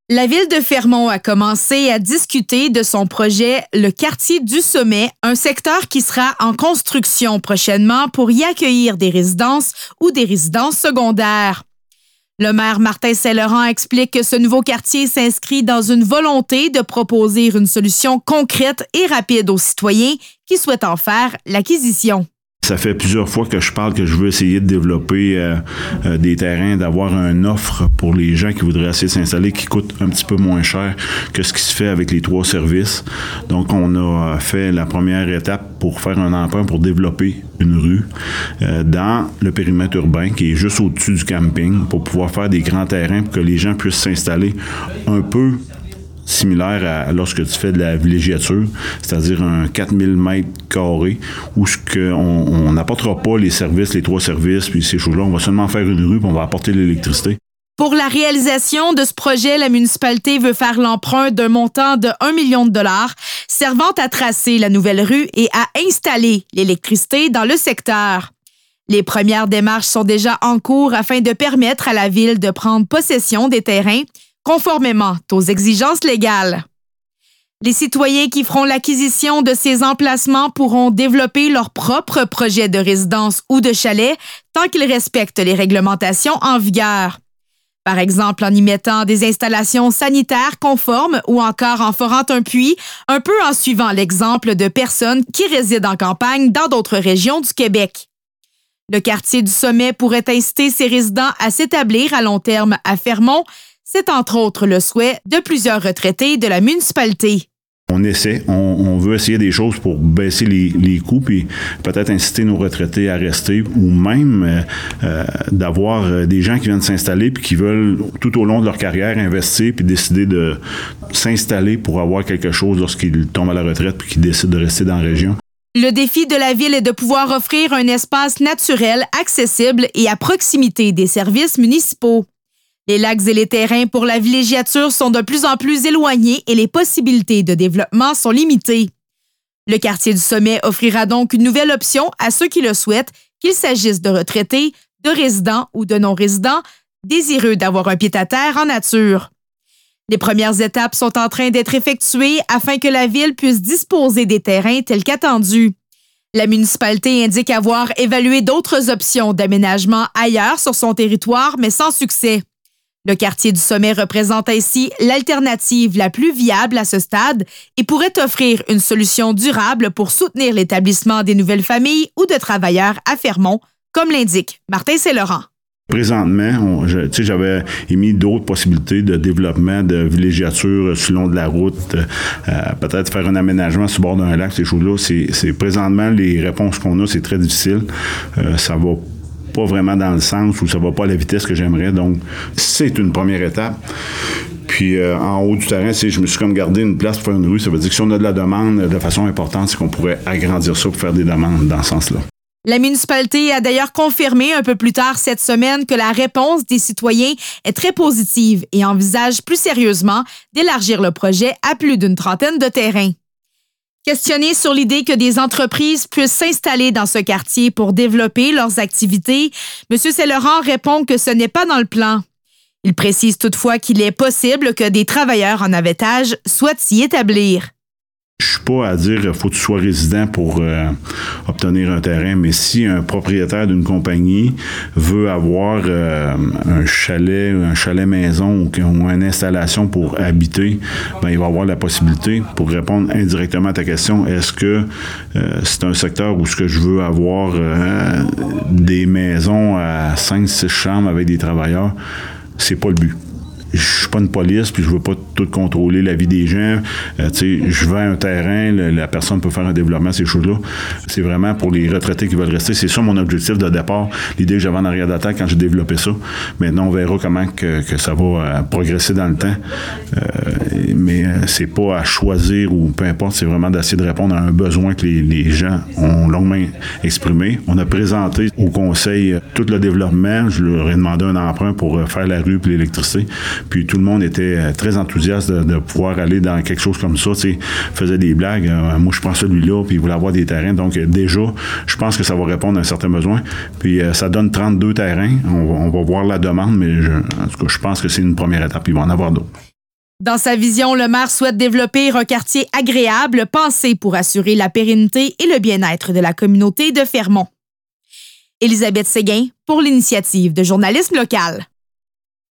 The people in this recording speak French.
La ville de Fermont a commencé à discuter de son projet Le Quartier du Sommet, un secteur qui sera en construction prochainement pour y accueillir des résidences ou des résidences secondaires. Le maire Martin Saint-Laurent explique que ce nouveau quartier s'inscrit dans une volonté de proposer une solution concrète et rapide aux citoyens qui souhaitent en faire l'acquisition. Ça fait plusieurs fois que je parle que je veux essayer de développer des terrains, d'avoir une offre pour les gens qui voudraient essayer de s'installer qui coûte un petit peu moins cher que ce qui se fait avec les 3 services. Donc, on a fait la première étape pour faire un emprunt pour développer une rue dans le périmètre urbain qui est juste au-dessus du camping pour pouvoir faire des grands terrains pour que les gens puissent s'installer un peu similaire à lorsque tu fais de la villégiature, c'est-à-dire un 4000 mètres carrés où on n'apportera pas les services, les 3 services, puis ces choses-là. On va seulement faire une rue puis on va apporter l'électricité. Pour la réalisation de ce projet, la municipalité veut faire l'emprunt d'un montant de 1 million de dollars servant à tracer la nouvelle rue et à installer l'électricité dans le secteur. Les premières démarches sont déjà en cours afin de permettre à la ville de prendre possession des terrains conformément aux exigences légales. Les citoyens qui feront l'acquisition de ces emplacements pourront développer leur propre projet de résidence ou de chalet tant qu'ils respectent les réglementations en vigueur. Par exemple, en y mettant des installations sanitaires conformes ou encore en forant un puits, un peu en suivant l'exemple de personnes qui résident en campagne dans d'autres régions du Québec. Le quartier du Sommet pourrait inciter ses résidents à s'établir à long terme à Fermont. C'est entre autres le souhait de plusieurs retraités de la municipalité. On veut essayer des choses pour baisser les coûts puis peut-être inciter nos retraités à rester ou même d'avoir des gens qui viennent s'installer puis qui veulent tout au long de leur carrière investir puis décider de s'installer pour avoir quelque chose lorsqu'ils tombent à la retraite puis qu'ils décident de rester dans la région. Le défi de la ville est de pouvoir offrir un espace naturel, accessible et à proximité des services municipaux. Les lacs et les terrains pour la villégiature sont de plus en plus éloignés et les possibilités de développement sont limitées. Le quartier du Sommet offrira donc une nouvelle option à ceux qui le souhaitent, qu'il s'agisse de retraités, de résidents ou de non-résidents, désireux d'avoir un pied-à-terre en nature. Les premières étapes sont en train d'être effectuées afin que la ville puisse disposer des terrains tels qu'attendus. La municipalité indique avoir évalué d'autres options d'aménagement ailleurs sur son territoire, mais sans succès. Le quartier du Sommet représente ainsi l'alternative la plus viable à ce stade et pourrait offrir une solution durable pour soutenir l'établissement des nouvelles familles ou de travailleurs à Fermont, comme l'indique Martin Saint-Laurent. Présentement, j'avais émis d'autres possibilités de développement de villégiature sur le long de la route, peut-être faire un aménagement sur le bord d'un lac, ces choses-là. C'est présentement, les réponses qu'on a, c'est très difficile. Ça va pas vraiment dans le sens où ça va pas à la vitesse que j'aimerais. Donc, c'est une première étape. Puis, en haut du terrain, je me suis comme gardé une place pour faire une rue. Ça veut dire que si on a de la demande de façon importante, c'est qu'on pourrait agrandir ça pour faire des demandes dans ce sens-là. La municipalité a d'ailleurs confirmé un peu plus tard cette semaine que la réponse des citoyens est très positive et envisage plus sérieusement d'élargir le projet à plus d'une trentaine de terrains. Questionné sur l'idée que des entreprises puissent s'installer dans ce quartier pour développer leurs activités, M. Saint-Laurent répond que ce n'est pas dans le plan. Il précise toutefois qu'il est possible que des travailleurs en avétage souhaitent s'y établir. Je suis pas à dire qu'il faut que tu sois résident pour obtenir un terrain, mais si un propriétaire d'une compagnie veut avoir un chalet maison ou une installation pour habiter, ben il va avoir la possibilité, pour répondre indirectement à ta question, est-ce que c'est un secteur où ce que je veux avoir des maisons à 5-6 chambres avec des travailleurs, c'est pas le but. Je suis pas une police, puis je veux pas tout contrôler la vie des gens. Je vends un terrain, la personne peut faire un développement, ces choses-là. C'est vraiment pour les retraités qui veulent rester. C'est ça mon objectif de départ, l'idée que j'avais en arrière de la tête quand j'ai développé ça. Maintenant, on verra comment que ça va progresser dans le temps. Mais c'est pas à choisir ou peu importe, c'est vraiment d'essayer de répondre à un besoin que les gens ont longuement exprimé. On a présenté au conseil tout le développement. Je leur ai demandé un emprunt pour faire la rue et l'électricité. Puis tout le monde était très enthousiaste de pouvoir aller dans quelque chose comme ça. Faisait des blagues. Moi, je prends celui-là, puis il voulait avoir des terrains. Donc déjà, je pense que ça va répondre à un certain besoin. Puis ça donne 32 terrains. On va voir la demande, mais en tout cas, je pense que c'est une première étape. Il va en avoir d'autres. Dans sa vision, le maire souhaite développer un quartier agréable pensé pour assurer la pérennité et le bien-être de la communauté de Fermont. Élisabeth Séguin pour l'Initiative de journalisme local.